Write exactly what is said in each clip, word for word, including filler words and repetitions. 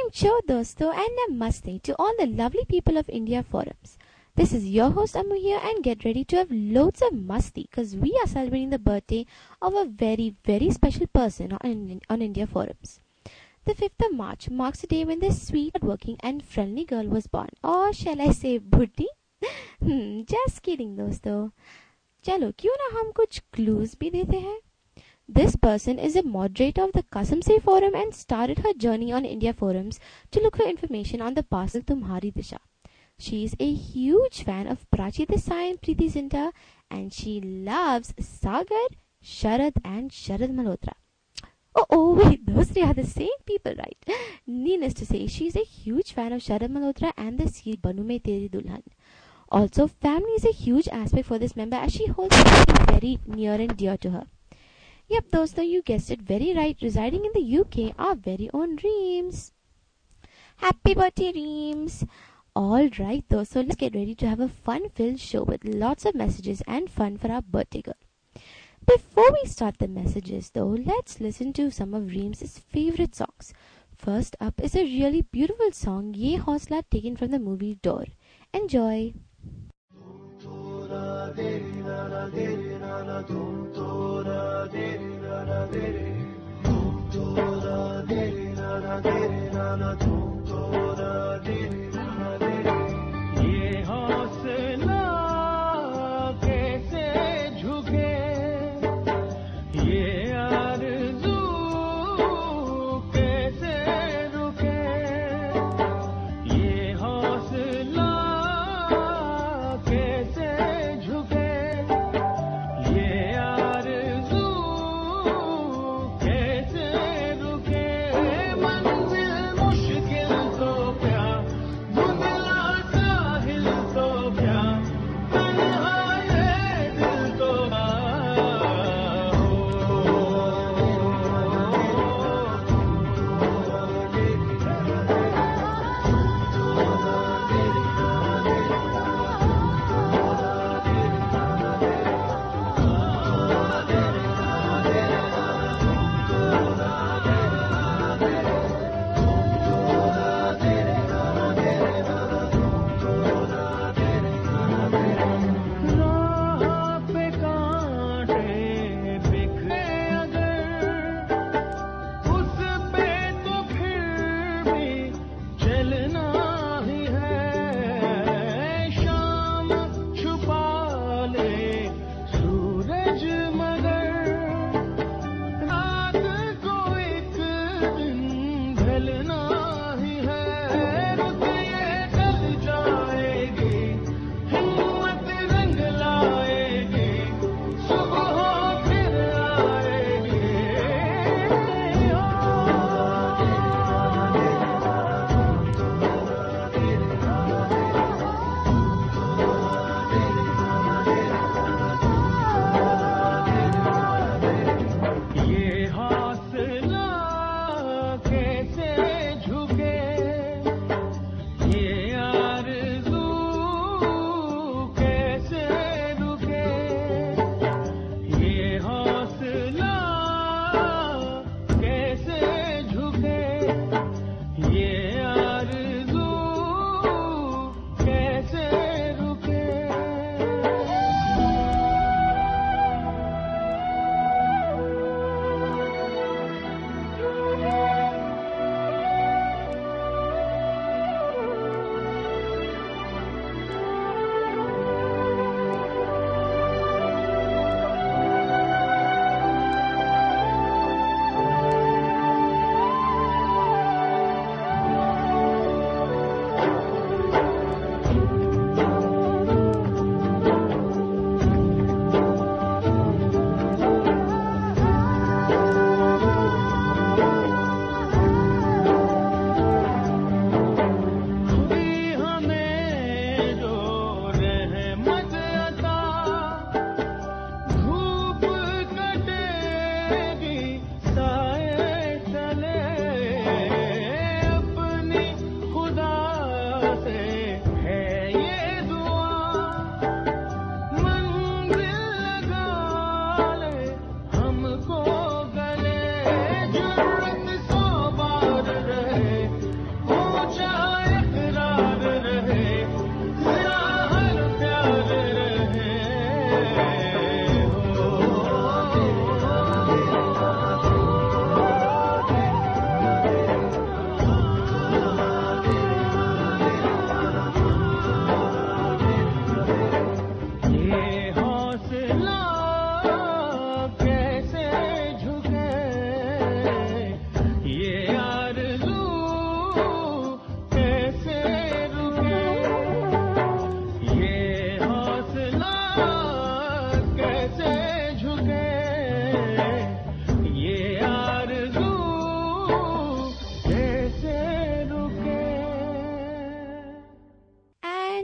Bonjour dosto and namaste to all the lovely people of India forums. This is your host Amu here, and get ready to have loads of masti because we are celebrating the birthday of a very very special person on, on India forums. The fifth of March marks the day when this sweet, hardworking and friendly girl was born. Or shall I say buddhi? hmm, just kidding दोस्तों. चलो क्यों ना हम कुछ clues भी देते हैं. This person is a moderator of the Kasam Se forum and started her journey on India forums to look for information on the past of Tumhari Disha. She is a huge fan of Prachi Desai and Preeti Zinta, and she loves Sagar, Sharad and Sharad Malhotra. Oh, oh, wait, those three are the same people, right? Needless to say, she is a huge fan of Sharad Malhotra and the serial Banu Mein Teri Dulhan. Also, family is a huge aspect for this member as she holds something very near and dear to her. Yep, dosto, you guessed it very right. Residing in the U K, our very own Reams. Happy birthday, Reams! Alright, though, so let's get ready to have a fun-filled show with lots of messages and fun for our birthday girl. Before we start the messages, though, let's listen to some of Reams' favorite songs. First up is a really beautiful song, Ye Hausla, taken from the movie Door. Enjoy! मुश्किल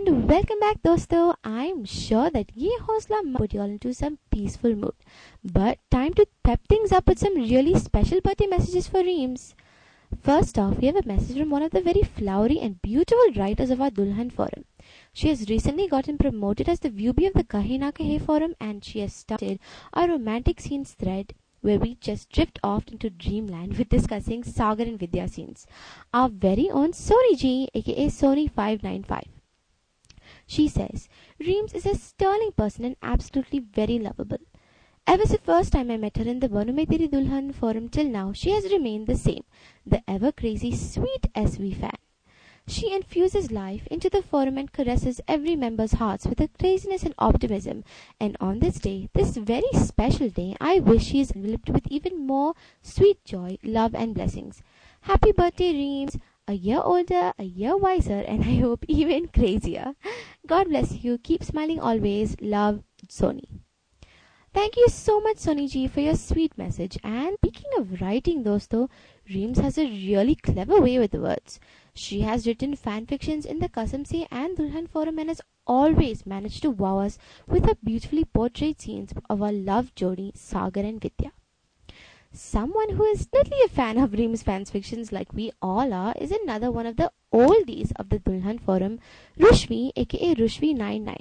and welcome back dosto. I'm sure that ye hosla put you all into some peaceful mood. But time to pep things up with some really special birthday messages for Reams. First off, we have a message from one of the very flowery and beautiful writers of our Dulhan forum. She has recently gotten promoted as the viewbie of the Kahe Na Kahe forum, and she has started a romantic scenes thread where we just drift off into dreamland with discussing Sagar and Vidya scenes. Our very own Sony G, aka Sony five nine five. She says, Reams is a sterling person and absolutely very lovable. Ever since the first time I met her in the Banu Mein Teri Dulhan forum till now, she has remained the same, the ever crazy sweet S V fan. She infuses life into the forum and caresses every member's hearts with her craziness and optimism. And on this day, this very special day, I wish she is enveloped with even more sweet joy, love and blessings. Happy birthday, Reams! A year older, a year wiser, and I hope even crazier. God bless you. Keep smiling always. Love, Sony. Thank you so much, Sony Ji, for your sweet message. And speaking of writing, dosto, Reams has a really clever way with the words. She has written fan fictions in the Kasam Se and Dulhan forum and has always managed to wow us with her beautifully portrayed scenes of our love jodi, Sagar and Vidya. Someone who is definitely a fan of Reams fans fictions like we all are is another one of the oldies of the Dulhan forum, Rushvi, aka Rushvi ninety-nine.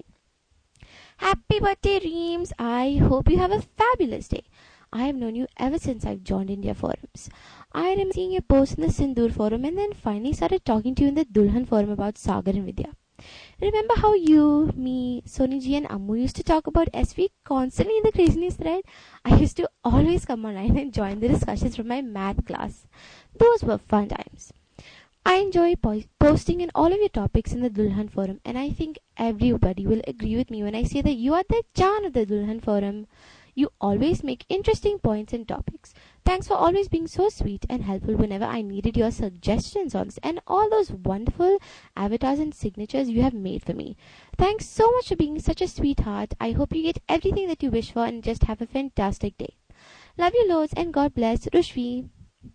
Happy birthday, Reams! I hope you have a fabulous day. I have known you ever since I've joined India forums. I remember seeing a post in the Sindoor forum and then finally started talking to you in the Dulhan forum about Sagar and Vidya. Remember how you, me, Sony Ji and Ammu used to talk about S V constantly in the craziness thread? I used to always come online and join the discussions from my math class. Those were fun times. I enjoy po- posting in all of your topics in the Dulhan forum, and I think everybody will agree with me when I say that you are the Chan of the Dulhan forum. You always make interesting points and topics. Thanks for always being so sweet and helpful whenever I needed your suggestions on this and all those wonderful avatars and signatures you have made for me. Thanks so much for being such a sweetheart. I hope you get everything that you wish for and just have a fantastic day. Love you loads and God bless, Rushvi.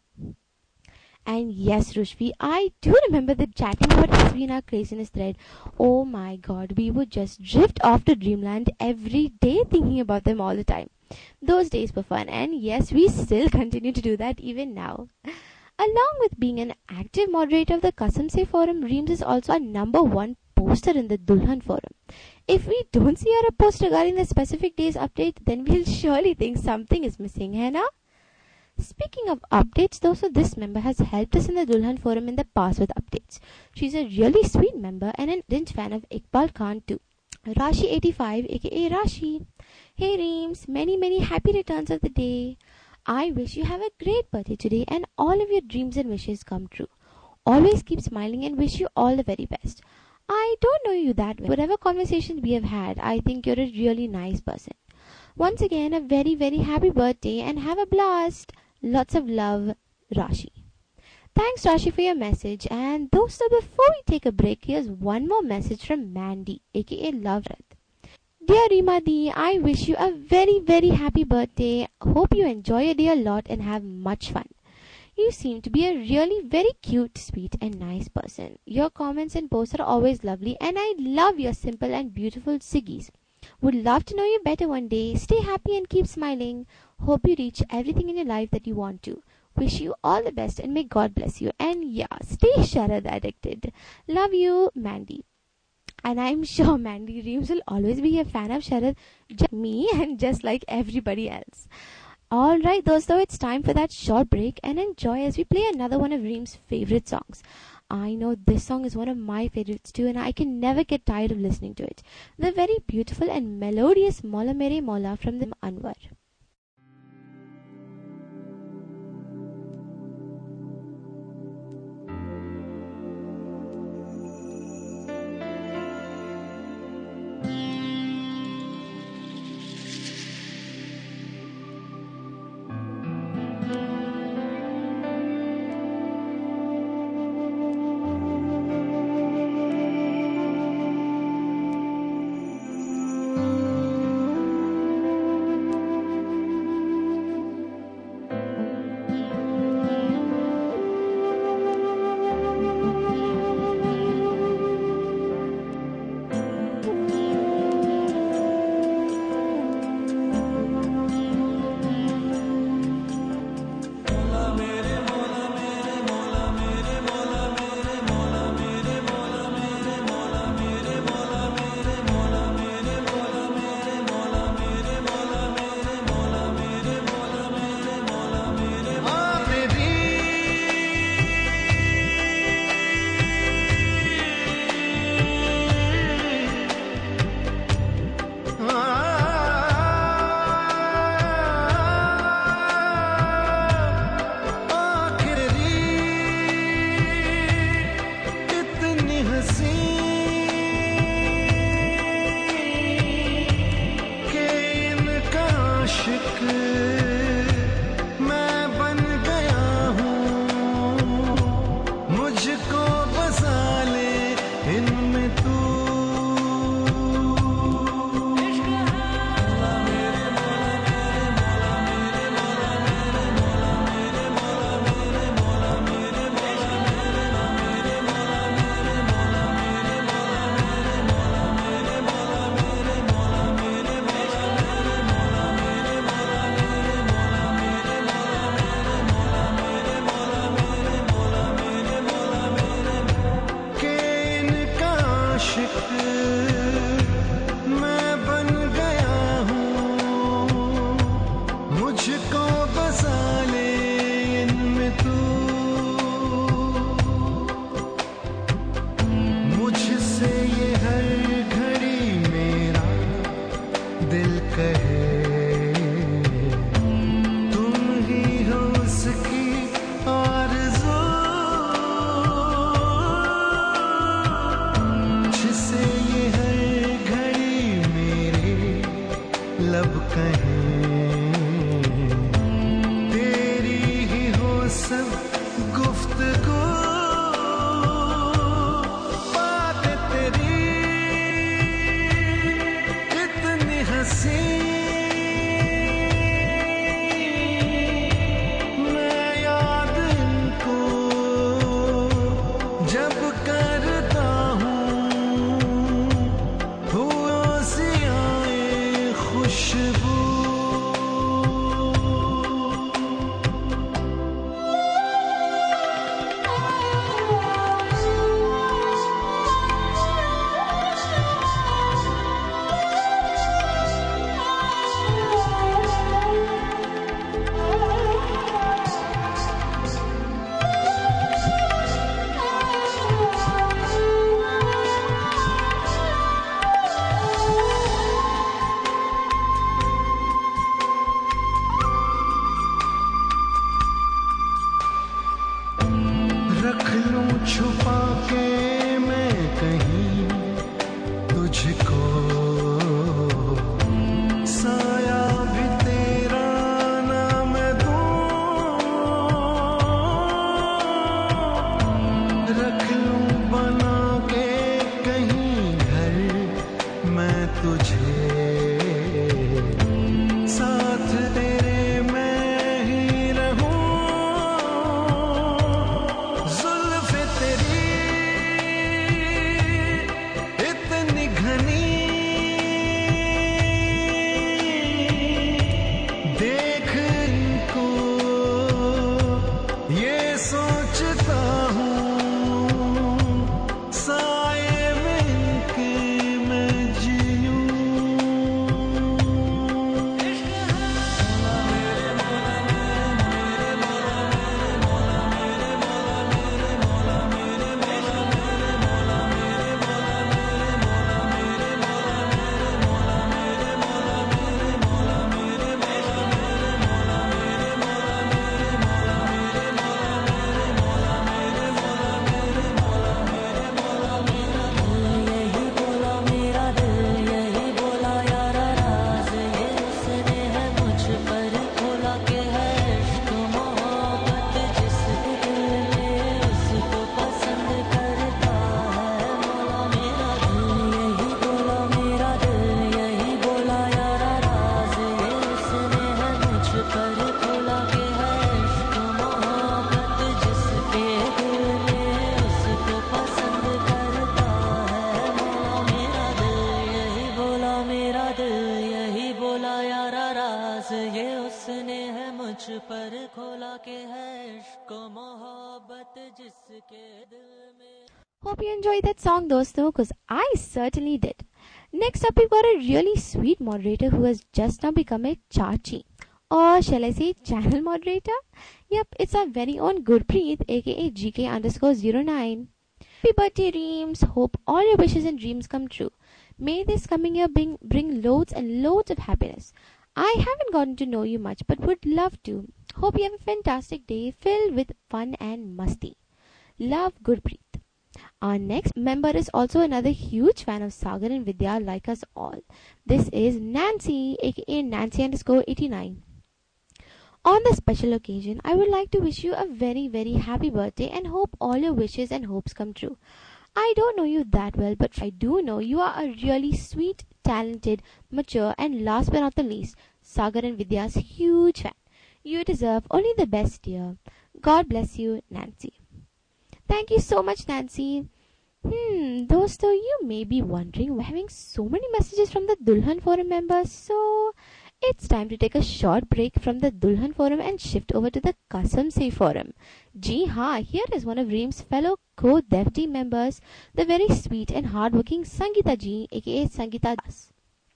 And yes, Rushvi, I do remember the chatting about S V in our craziness thread. Oh my god, we would just drift off to dreamland every day thinking about them all the time. Those days were fun, and yes, we still continue to do that even now. Along with being an active moderator of the Kasam Se forum, Reams is also a number one poster in the Dulhan forum. If we don't see her a post regarding the specific day's update, then we'll surely think something is missing, hai na? Speaking of updates, though, so this member has helped us in the Dulhan forum in the past with updates. She's a really sweet member and an ardent fan of Iqbal Khan too. Rashi eighty-five, aka Rashi. Hey Reams, many many happy returns of the day. I wish you have a great birthday today and all of your dreams and wishes come true. Always keep smiling and wish you all the very best. I don't know you that well. Whatever conversations we have had, I think you're a really nice person. Once again, a very very happy birthday and have a blast. Lots of love, Rashi. Thanks, Rashi, for your message. And those, so before we take a break, here's one more message from Mandy, aka Love Red. Dear Rima Di, I wish you a very, very happy birthday. Hope you enjoy your day a lot and have much fun. You seem to be a really very cute, sweet, and nice person. Your comments and posts are always lovely, and I love your simple and beautiful siggies. Would love to know you better one day. Stay happy and keep smiling. Hope you reach everything in your life that you want to. Wish you all the best and may God bless you. And yeah, stay Sharad addicted. Love you, Mandy. And I'm sure Mandy Reams will always be a fan of Sharad, just me and just like everybody else. Alright, those though, it's time for that short break and enjoy as we play another one of Reams' favorite songs. I know this song is one of my favorites too, and I can never get tired of listening to it. The very beautiful and melodious Mola Mere Mola from the Anwar. Hope you enjoyed that song, dosto, because I certainly did. Next up, we've got a really sweet moderator who has just now become a chachi. Or shall I say channel moderator? Yep, it's our very own Gurpreet, aka G K underscore zero nine. Happy birthday, Dreams! Hope all your wishes and dreams come true. May this coming year bring, bring loads and loads of happiness. I haven't gotten to know you much, but would love to. Hope you have a fantastic day filled with fun and musty. Love, Gurpreet. Our next member is also another huge fan of Sagar and Vidya like us all. This is Nancy, aka Nancy underscore eighty-nine. On this special occasion, I would like to wish you a very, very happy birthday and hope all your wishes and hopes come true. I don't know you that well, but I do know you are a really sweet, talented, mature, and last but not the least, Sagar and Vidya's huge fan. You deserve only the best, dear. God bless you, Nancy. Thank you so much, Nancy. Hmm, dosto, you may be wondering why having so many messages from the Dulhan Forum members, so it's time to take a short break from the Dulhan Forum and shift over to the Kasam Se Forum. Ji haan, here is one of Reem's fellow co-dev team members, the very sweet and hardworking Sangeeta ji, aka Sangeeta Das.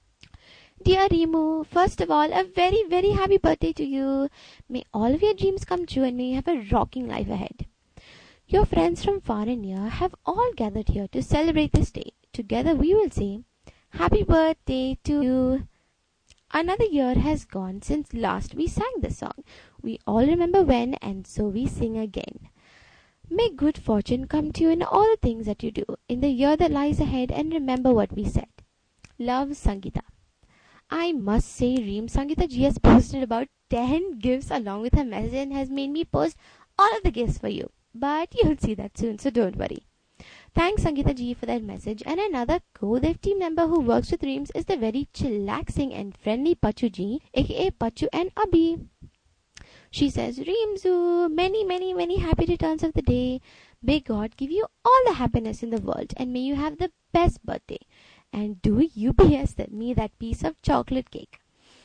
Dear Reemu, first of all, a very, very happy birthday to you. May all of your dreams come true and may you have a rocking life ahead. Your friends from far and near have all gathered here to celebrate this day. Together we will say, Happy birthday to you. Another year has gone since last we sang this song. We all remember when, and so we sing again. May good fortune come to you in all the things that you do in the year that lies ahead, and remember what we said. Love, Sangeeta. I must say, Reem, Sangeeta ji has posted about ten gifts along with her message and has made me post all of the gifts for you. But you'll see that soon, so don't worry. Thanks, Sangeeta ji, for that message. And another co-dev team member who works with Reems is the very chillaxing and friendly Pachu ji, aka Pachu and Abhi. She says, Reemzu, many, many, many happy returns of the day. May God give you all the happiness in the world and may you have the best birthday. And do U P S me that piece of chocolate cake.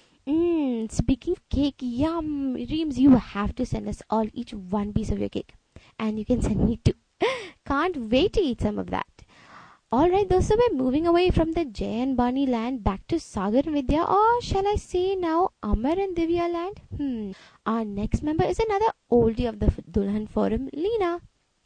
Mmm, speaking of cake, yum. Reems, you have to send us all each one piece of your cake. And you can send me two. Can't wait to eat some of that. Alright, those, so we're moving away from the Jay and Barney land back to Sagar and Vidya, or shall I say now Amar and Divya land? Hmm. Our next member is another oldie of the Dulhan Forum, Leena.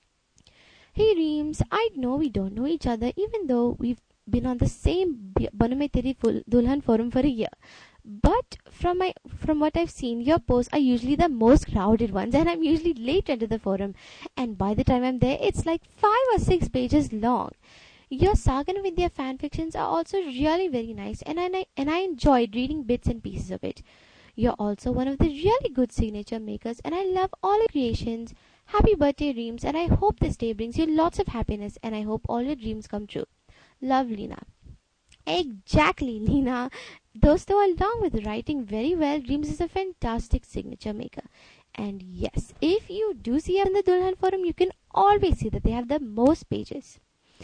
Hey Reems, I know we don't know each other even though we've been on the same Banume Teri Dulhan Forum for a year. But from my from what I've seen, your posts are usually the most crowded ones, and I'm usually late into the forum. And by the time I'm there, it's like five or six pages long. Your Saga and Vidya fanfictions are also really very nice, and I and I enjoyed reading bits and pieces of it. You're also one of the really good signature makers, and I love all your creations. Happy birthday, Reems, and I hope this day brings you lots of happiness, and I hope all your dreams come true. Love, Leena. Exactly, Leena. Dosto, along with writing very well, Dreams is a fantastic signature maker. And yes, if you do see her in the Dulhan Forum, you can always see that they have the most pages.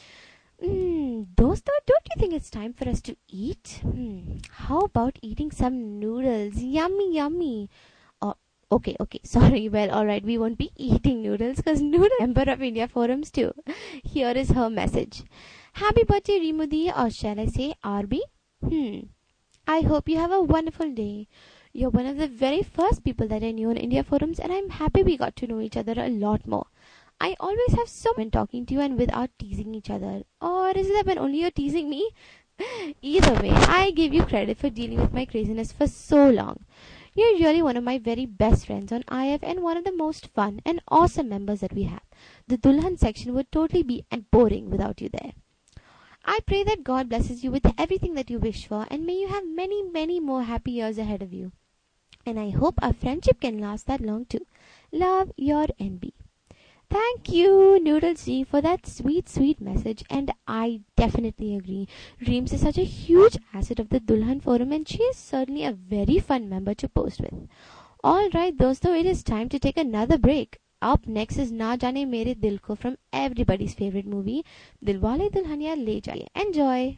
Hmm, Dosto, don't you think it's time for us to eat? Hmm, how about eating some noodles? Yummy, yummy. Oh, okay, okay, sorry. Well, alright, we won't be eating noodles because Noodle member of India Forums too. Here is her message. Happy birthday, Reemudi, or shall I say R B? Hmm. I hope you have a wonderful day. You're one of the very first people that I knew on India Forums, and I'm happy we got to know each other a lot more. I always have so much talking to you and without teasing each other. Or is it that when only you're teasing me? Either way, I give you credit for dealing with my craziness for so long. You're really one of my very best friends on I F and one of the most fun and awesome members that we have. The Dulhan section would totally be boring without you there. I pray that God blesses you with everything that you wish for, and may you have many, many more happy years ahead of you. And I hope our friendship can last that long too. Love, your N B. Thank you, Noodles G, for that sweet, sweet message, and I definitely agree. Reems is such a huge asset of the Dulhan Forum, and she is certainly a very fun member to post with. Alright, dosto, it is time to take another break. Up next is Na Jaane Mere Dil Ko from everybody's favorite movie, Dilwale Dulhania Le Jaiye. Enjoy!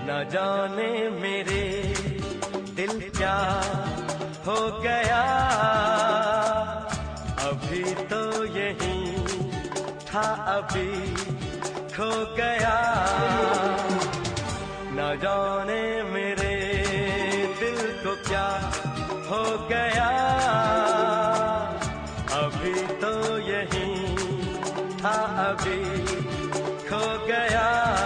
न जाने मेरे दिल क्या हो गया, अभी तो यही था अभी खो गया। न जाने मेरे दिल को क्या हो गया, अभी तो यही था अभी खो गया।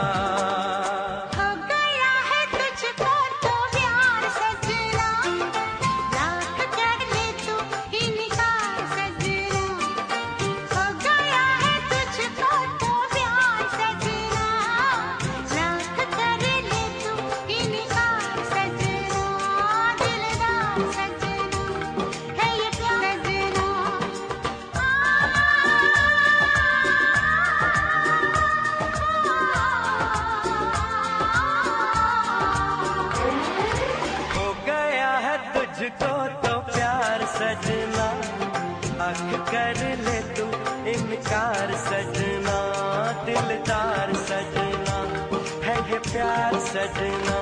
तुझको तो प्यार सजना, आँख कर ले तू इनकार सजना, दिलदार सजना है ये प्यार सजना।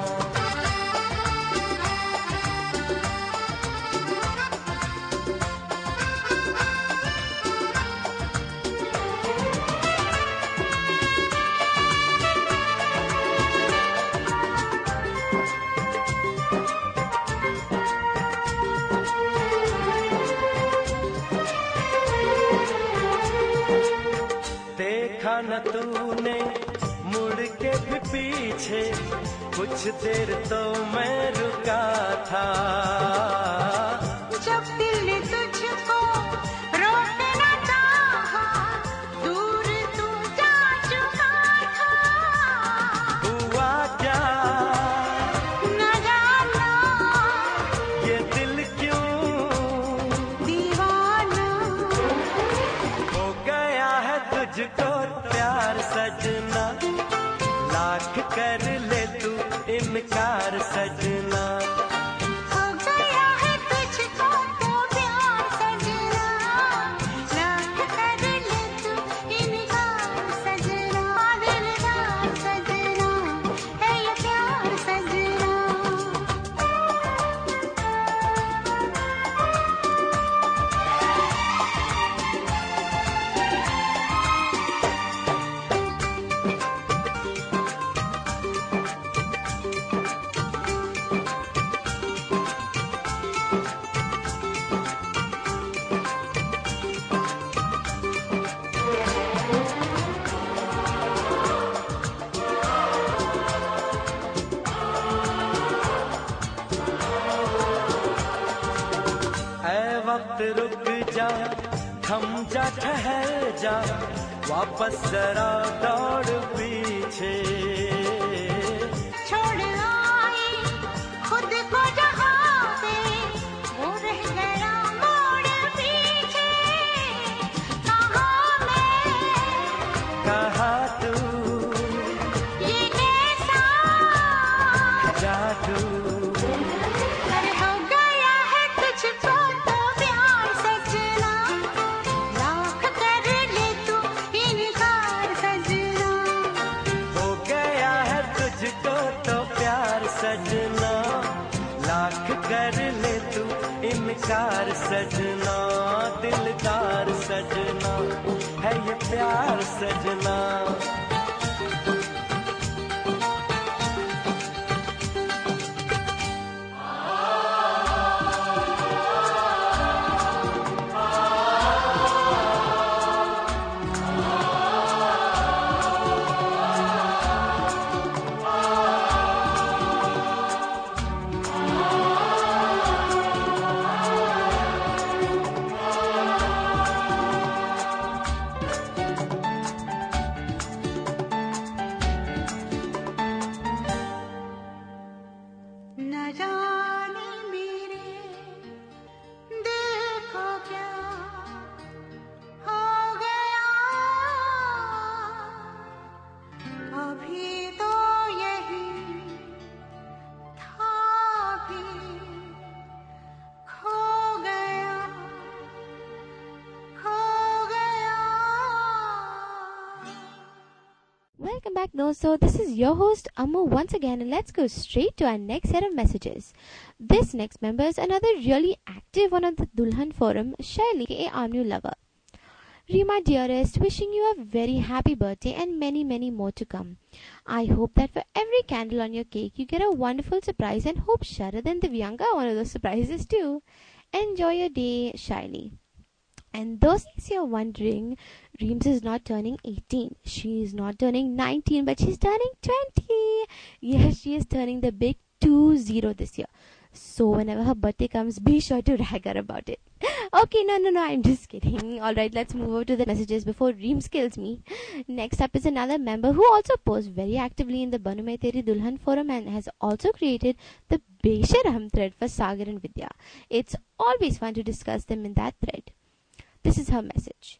देखा न तूने मुड़ के भी पीछे, कुछ देर तो मैं रुका था। जब दिल ने तुझको रोकना चाहा, दूर तू जा चुका था। हुआ क्या न जाना, ये दिल क्यों दीवाना हो गया है तुझको प्यार सजना, लाख कर ले तू इनकार सजना। हो गया है तुझको तो प्यार सजना, लाख कर ले तू इनकार सजना, दिलदार सजना है ये प्यार सजना। ऐ वक्त रुक जा, थम जा, ठहर जा, वापस जरा दौड़ पीछे। छोड़ आई खुद को जहाँ पे, वो रह गया मोड़ पीछे। कहाँ मैं, कहाँ तू, ये कैसा जादू अरे हो गया है तुझको तो प्यार सजना, लाख कर ले तू इनकार सजना। हो गया है तुझको तो प्यार सजना, लाख कर ले तू इनकार सजना, दिलदार सजना है ये प्यार सजना। Welcome back, no. So this is your host Amu once again, and let's go straight to our next set of messages. This next member is another really active one on the Dulhan forum, Shaili, aka our new lover. Rima dearest, wishing you a very happy birthday and many many more to come. I hope that for every candle on your cake you get a wonderful surprise, and hope Sharad and Divyanka are one of those surprises too. Enjoy your day, Shaili. And those things you're wondering, Reams is not turning eighteen. She is not turning nineteen, but she's turning twenty. Yes, she is turning the big two zero this year. So whenever her birthday comes, be sure to rag her about it. Okay, no, no, no, I'm just kidding. Alright, let's move over to the messages before Reams kills me. Next up is another member who also posts very actively in the Banu Mein Teri Dulhan forum and has also created the Besharam thread for Sagar and Vidya. It's always fun to discuss them in that thread. This is her message.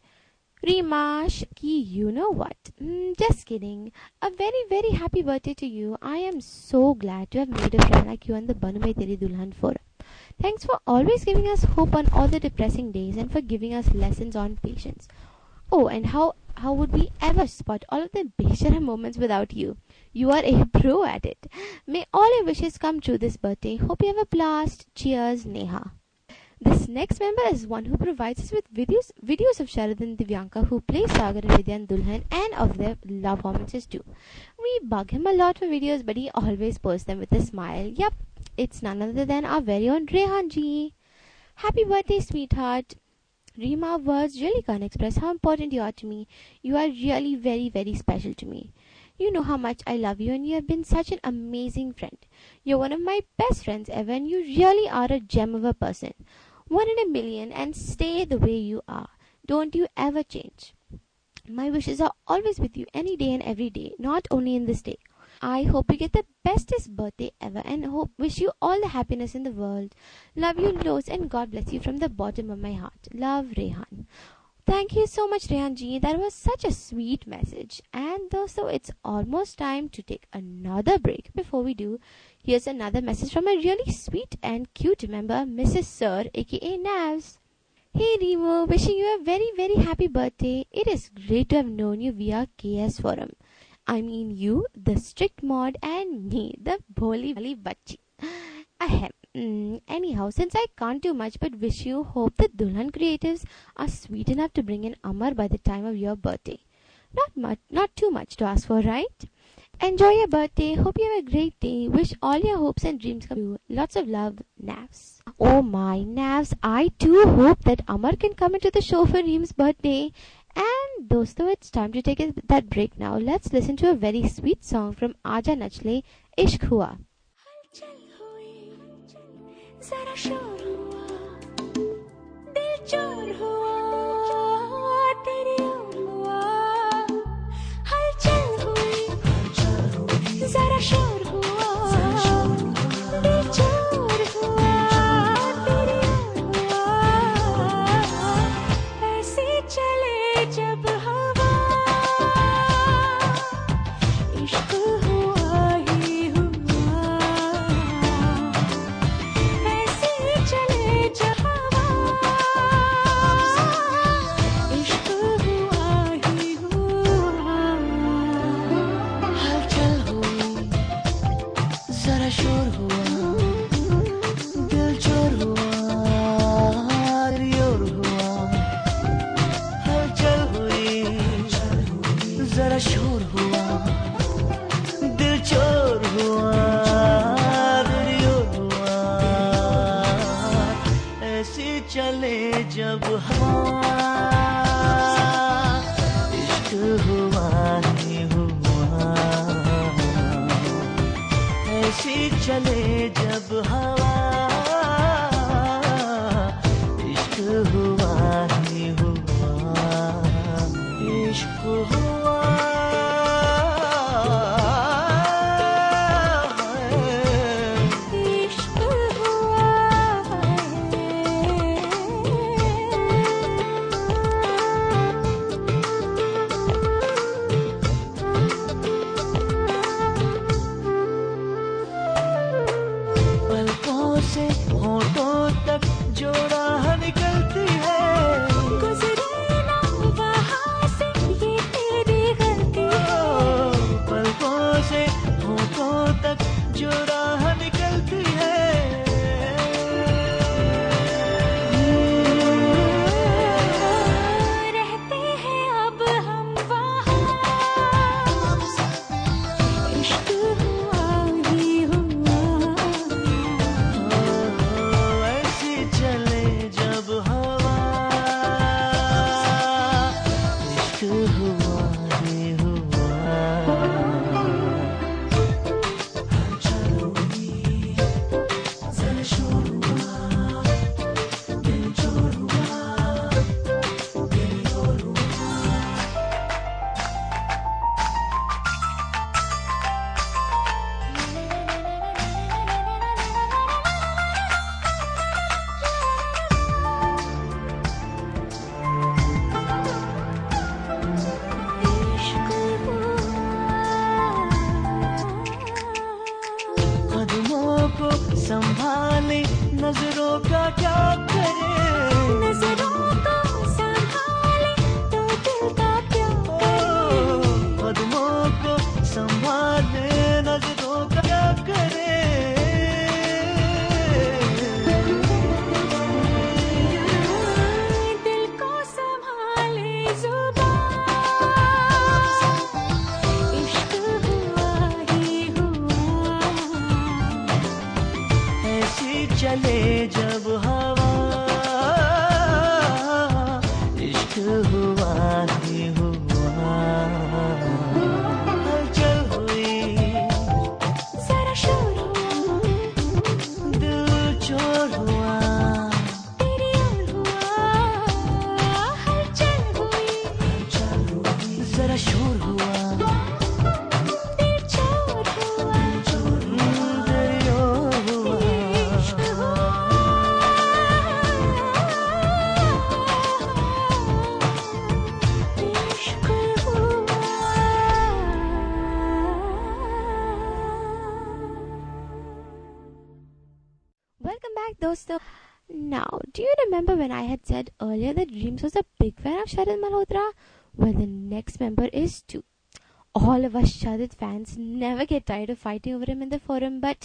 Rima, Shki, you know what? Mm, just kidding. A very, very happy birthday to you. I am so glad to have made a friend like you on the Banu Mein Teri Dulhan forum. Thanks for always giving us hope on all the depressing days and for giving us lessons on patience. Oh, and how how would we ever spot all of the Beshara moments without you? You are a pro at it. May all your wishes come true this birthday. Hope you have a blast. Cheers, Neha. This next member is one who provides us with videos videos of Sharad and Divyanka, who play Sagar and Vidya and Dulhan, and of their love performances too. We bug him a lot for videos, but he always posts them with a smile. Yup, it's none other than our very own Rehan ji. Happy birthday, sweetheart. Rima, words really can't express how important you are to me. You are really very, very special to me. You know how much I love you, and you have been such an amazing friend. You're one of my best friends ever, and you really are a gem of a person. One in a million, and stay the way you are. Don't you ever change. My wishes are always with you any day and every day, not only in this day. I hope you get the bestest birthday ever, and hope wish you all the happiness in the world. Love you loads, and God bless you from the bottom of my heart. Love, Rehan. Thank you so much, Rehan ji. That was such a sweet message. And though so, it's almost time to take another break. Before we do, here's another message from a really sweet and cute member, Missus Sir, aka Navs. Hey Remo, wishing you a very very happy birthday. It is great to have known you via K S Forum. I mean you, the strict mod, and me, the bholi bhali bachi. Ahem. Mm, anyhow, since I can't do much but wish you, hope the Dulhan creatives are sweet enough to bring in Amar by the time of your birthday. Not much, not too much to ask for, right? Enjoy your birthday. Hope you have a great day. Wish all your hopes and dreams come true. Lots of love, Navs. Oh my, Navs, I too hope that Amar can come into the show for Reem's birthday. And dosto, it's time to take a, that break now. Let's listen to a very sweet song from Aja Nachle, Ishq Hua. जरा शोर हुआ, दिल चोर हुआ, तेरी ओर हुआ, हलचल हुई, जरा शोर हुआ, दिल चोर हुआ, तेरी ओर हुआ, ऐसे चले जब हवा, इश्क हुआ ही हुआ. शोर हुआ, दिल चोर हुआ, तेरी ओर हुआ, हलचल हुई, जरा शोर हुआ, दिल चोर हुआ, तेरी ओर हुआ, ऐसे चले जब हवा, इश्क हुआ ही हुआ, ऐसे चले जब हवा, इश्क हुआ ही हुआ, इश्क हुआ. पलकों नजरों का क्या करे, नजरों को संभाले तो दिल का क्या करे, कदमों को संभाले नजरों का क्या करे, दिल को संभाले जुबान, इश्क हुआ ही हुआ, ऐसी चले जब हवा, इश्क हुआ ही हुआ, हलचल हुई जरा शोर हुआ, दिल चोर हुआ, तेरी ओर हुआ, हलचल हुई, हलचल हुई जरा शोर हुआ, दिल चोर हुआ, तेरी ओर हुआ, इश्क हुआ, इश्क हुआ. Welcome back, dosto. Now, do you remember when I had said earlier that Dreams was a big fan of Sharad Malhotra? Well, the next member is too. All of us Sharad fans never get tired of fighting over him in the forum, but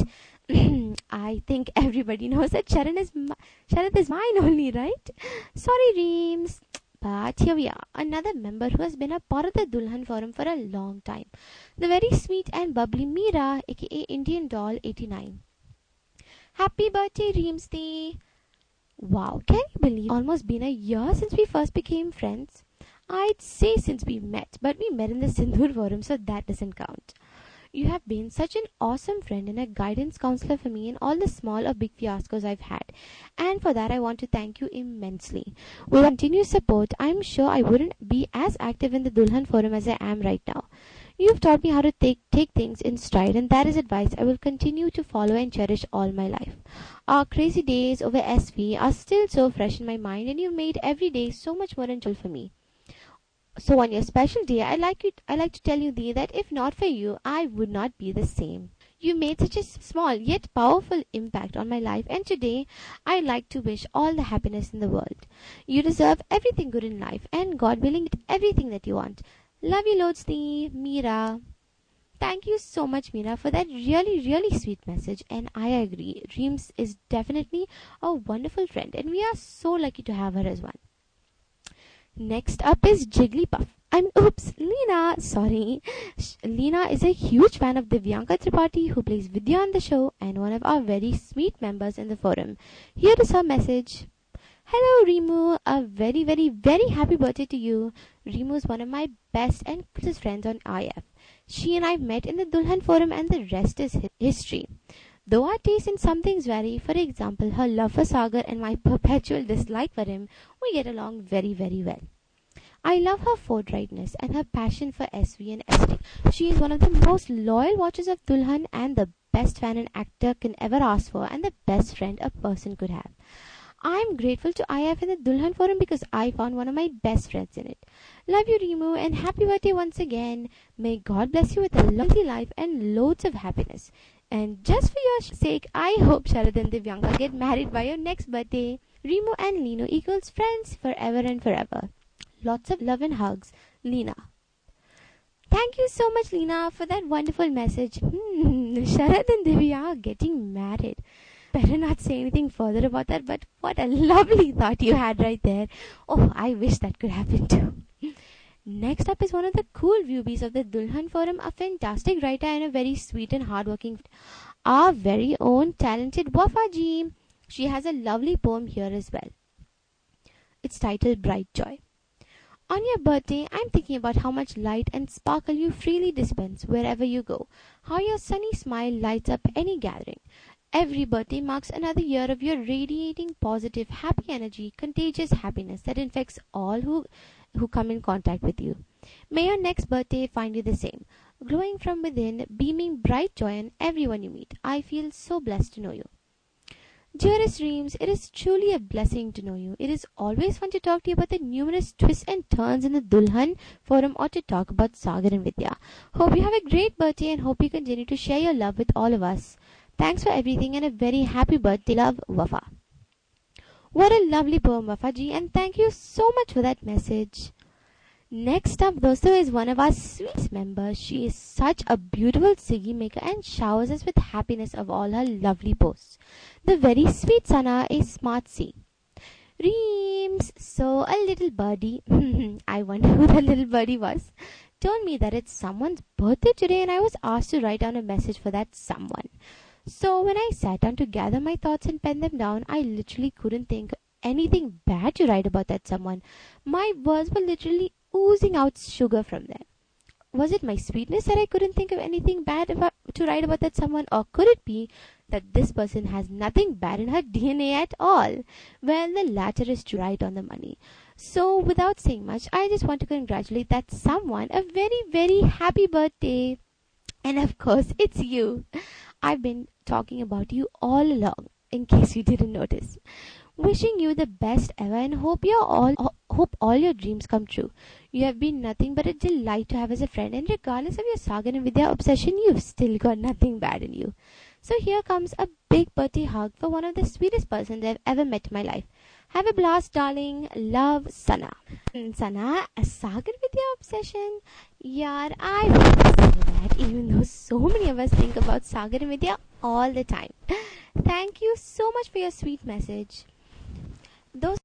I think everybody knows that Sharad is, mi- Sharad is mine only, right? Sorry, Dreams. But here we are, another member who has been a part of the Dulhan Forum for a long time. The very sweet and bubbly Meera, aka Indian Doll eighty-nine. Happy birthday, Reemsty! Wow, can you believe it's almost been a year since we first became friends? I'd say since we met, but we met in the Sindhur Forum, so that doesn't count. You have been such an awesome friend and a guidance counselor for me in all the small or big fiascos I've had. And for that, I want to thank you immensely. With your continued support, I'm sure I wouldn't be as active in the Dulhan Forum as I am right now. You've taught me how to take, take things in stride, and that is advice I will continue to follow and cherish all my life. Our crazy days over S V are still so fresh in my mind, and you've made every day so much more enjoyable for me. So on your special day, I like it. I like to tell you, Dee, that if not for you, I would not be the same. You made such a small yet powerful impact on my life, and today I like to wish all the happiness in the world. You deserve everything good in life, and God willing, everything that you want. Love you loads, Dee. Meera. Thank you so much, Meera, for that really, really sweet message. And I agree, Dreams is definitely a wonderful friend, and we are so lucky to have her as one. Next up is Jigglypuff. I'm oops, Leena. Sorry. Sh- Leena is a huge fan of Divyanka Tripathi, who plays Vidya on the show and one of our very sweet members in the forum. Here is her message. Hello, Rimu. A very, very, very happy birthday to you. Rimu is one of my best and closest friends on I F. She and I met in the Dulhan Forum, and the rest is hi- history. Though our taste in some things vary, for example, her love for Sagar and my perpetual dislike for him, we get along very, very well. I love her forthrightness and her passion for S V and S T. She is one of the most loyal watchers of Dulhan and the best fan an actor can ever ask for, and the best friend a person could have. I am grateful to I F and the Dulhan Forum because I found one of my best friends in it. Love you, Rimu, and happy birthday once again. May God bless you with a lovely life and loads of happiness. And just for your sake, I hope Sharad and Divyanka get married by your next birthday. Rimu and Lino equals friends forever and forever. Lots of love and hugs, Leena. Thank you so much, Leena, for that wonderful message. Hmm, Sharad and Divya are getting married. Better not say anything further about that, but what a lovely thought you had right there. Oh, I wish that could happen too. Next up is one of the cool viewbies of the Dulhan Forum, a fantastic writer and a very sweet and hardworking, our very own talented Wafa ji. She has a lovely poem here as well. It's titled Bright Joy. On your birthday, I'm thinking about how much light and sparkle you freely dispense wherever you go, how your sunny smile lights up any gathering. Every birthday marks another year of your radiating positive, happy energy, contagious happiness that infects all who, who come in contact with you. May your next birthday find you the same, glowing from within, beaming bright joy on everyone you meet. I feel so blessed to know you. Dearest Dreams, it is truly a blessing to know you. It is always fun to talk to you about the numerous twists and turns in the Dulhan Forum or to talk about Sagar and Vidya. Hope you have a great birthday and hope you continue to share your love with all of us. Thanks for everything and a very happy birthday, love, Wafa. What a lovely poem, Wafaji, and thank you so much for that message. Next up, dosto, is one of our sweet members. She is such a beautiful Siggy maker and showers us with happiness of all her lovely posts. The very sweet Sana is Smart C. Reams. So a little birdie, I wonder who the little birdie was, told me that it's someone's birthday today and I was asked to write down a message for that someone. So when I sat down to gather my thoughts and pen them down, I literally couldn't think anything bad to write about that someone. My words were literally oozing out sugar from them. Was it my sweetness that I couldn't think of anything bad about, to write about that someone, or could it be that this person has nothing bad in her D N A at all? Well, the latter is to write on the money. So without saying much, I just want to congratulate that someone a very, very happy birthday. And of course, it's you. I've been talking about you all along, in case you didn't notice. Wishing you the best ever and hope you all hope all your dreams come true. You have been nothing but a delight to have as a friend, and regardless of your Sagar and Vidya obsession, you've still got nothing bad in you. So here comes a big birthday hug for one of the sweetest persons I've ever met in my life. Have a blast, darling. Love, Sana. And Sana, a Sagar Vidya obsession? Yaar, I wouldn't say that, even though so many of us think about Sagar and Vidya all the time. Thank you so much for your sweet message. Those